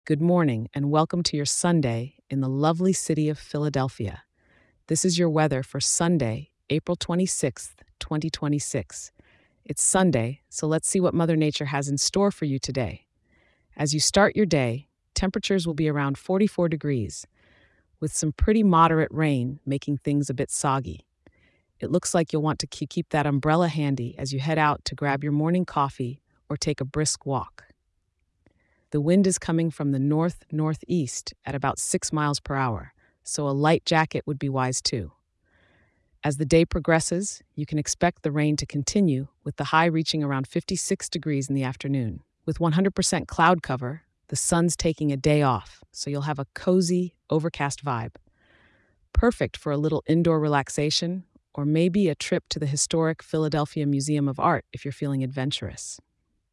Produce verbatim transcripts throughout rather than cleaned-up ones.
Good morning and welcome to your Sunday in the lovely city of Philadelphia. This is your weather for Sunday, April twenty-sixth, twenty twenty-six. It's Sunday, so let's see what Mother Nature has in store for you today. As you start your day, temperatures will be around forty-four degrees, with some pretty moderate rain making things a bit soggy. It looks like you'll want to ke- keep that umbrella handy as you head out to grab your morning coffee or take a brisk walk. The wind is coming from the north-northeast at about six miles per hour, so a light jacket would be wise too. As the day progresses, you can expect the rain to continue, with the high reaching around fifty-six degrees in the afternoon. With one hundred percent cloud cover, the sun's taking a day off, so you'll have a cozy, overcast vibe. Perfect for a little indoor relaxation, or maybe a trip to the historic Philadelphia Museum of Art if you're feeling adventurous.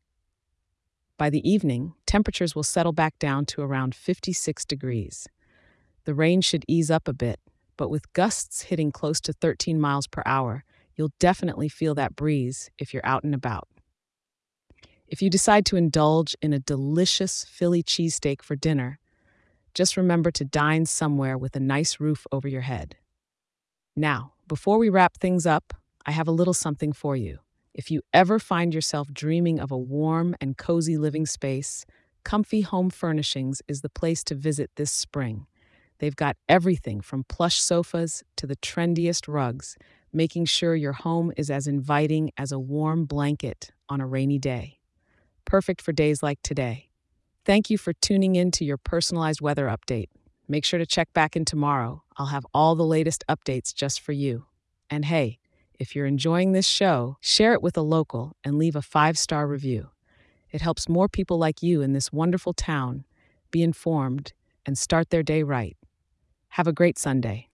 By the evening, temperatures will settle back down to around fifty-six degrees. The rain should ease up a bit, but with gusts hitting close to thirteen miles per hour, you'll definitely feel that breeze if you're out and about. If you decide to indulge in a delicious Philly cheesesteak for dinner, just remember to dine somewhere with a nice roof over your head. Now, before we wrap things up, I have a little something for you. If you ever find yourself dreaming of a warm and cozy living space, Comfy Home Furnishings is the place to visit this spring. They've got everything from plush sofas to the trendiest rugs, making sure your home is as inviting as a warm blanket on a rainy day. Perfect for days like today. Thank you for tuning in to your personalized weather update. Make sure to check back in tomorrow. I'll have all the latest updates just for you. And hey, if you're enjoying this show, share it with a local and leave a five-star review. It helps more people like you in this wonderful town be informed and start their day right. Have a great Sunday.